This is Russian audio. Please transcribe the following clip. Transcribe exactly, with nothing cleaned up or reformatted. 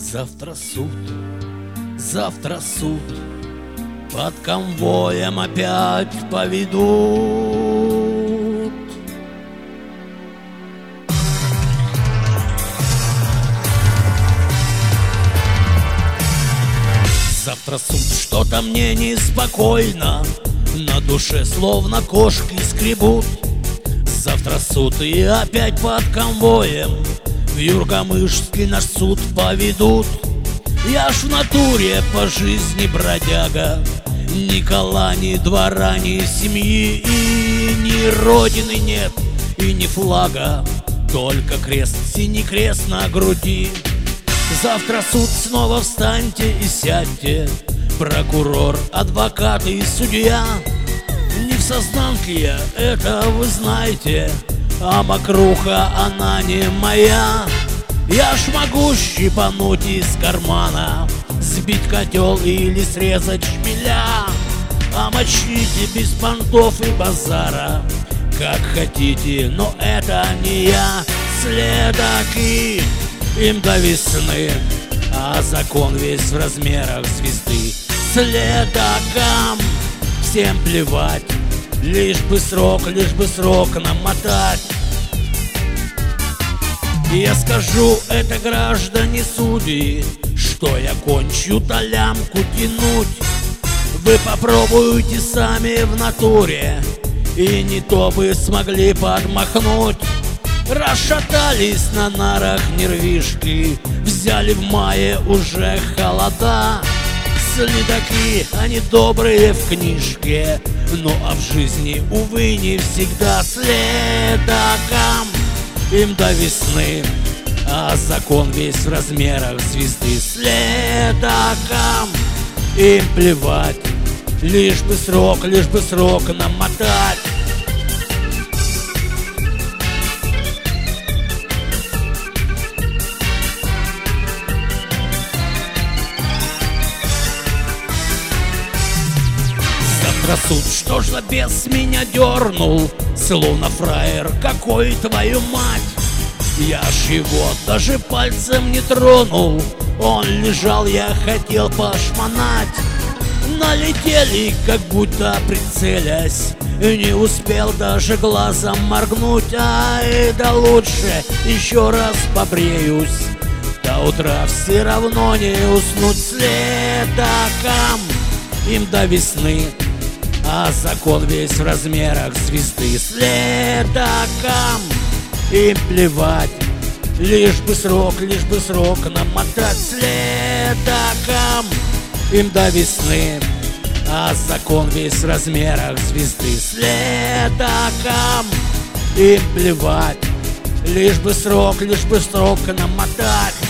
Завтра суд, завтра суд, под конвоем опять поведут. Завтра суд, что-то мне неспокойно, на душе словно кошки скребут. Завтра суд, и опять под конвоем в Юргамышский наш суд поведут. Я ж в натуре по жизни бродяга, ни кола, ни двора, ни семьи, и ни родины нет, и ни флага, только крест, синий крест на груди. Завтра суд, снова встаньте и сядьте, прокурор, адвокат и судья. Не в сознанке я, это вы знаете, а мокруха она не моя. Я ж могу щипануть из кармана, сбить котел или срезать шпиля. А мочите без понтов и базара, как хотите, но это не я. Следаки, им до весны, а закон весь в размерах звезды. Следакам всем плевать, лишь бы срок, лишь бы срок намотать. Я скажу это, граждане судьи, что я кончу-то лямку тянуть. Вы попробуйте сами в натуре, и не то бы смогли подмахнуть. Расшатались на нарах нервишки, взяли в мае уже холода. Следаки, они добрые в книжке, ну а в жизни, увы, не всегда. Следакам им до весны, а закон весь в размерах звезды. Следакам им плевать, лишь бы срок, лишь бы срок намотать. Завтра суд, что ж за бес меня дернул, словно фраер, какой твою мать. Я ж его даже пальцем не тронул, он лежал, я хотел пошмонать. Налетели, как будто прицелясь, не успел даже глазом моргнуть. Ай, да лучше еще раз побреюсь, до утра все равно не уснуть. Следакам им до весны, а закон весь в размерах звезды. Следакам им плевать, лишь бы срок, лишь бы срок намотать. Следакам им до весны, а закон весь в размерах звезды. Следакам им плевать, лишь бы срок, лишь бы срок намотать.